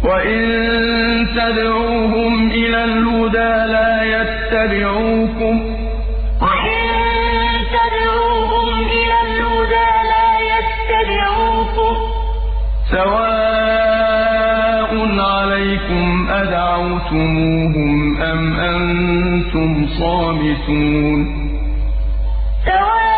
وَإِن تَدْعُوهُمْ إِلَى الْهُدَىٰ لَا يَتَّبِعُوكُمْ ۚ سَوَاءٌ عَلَيْكُمْ أَدَعَوْتُمُوهُمْ أَمْ أَنتُمْ صَامِتُونَ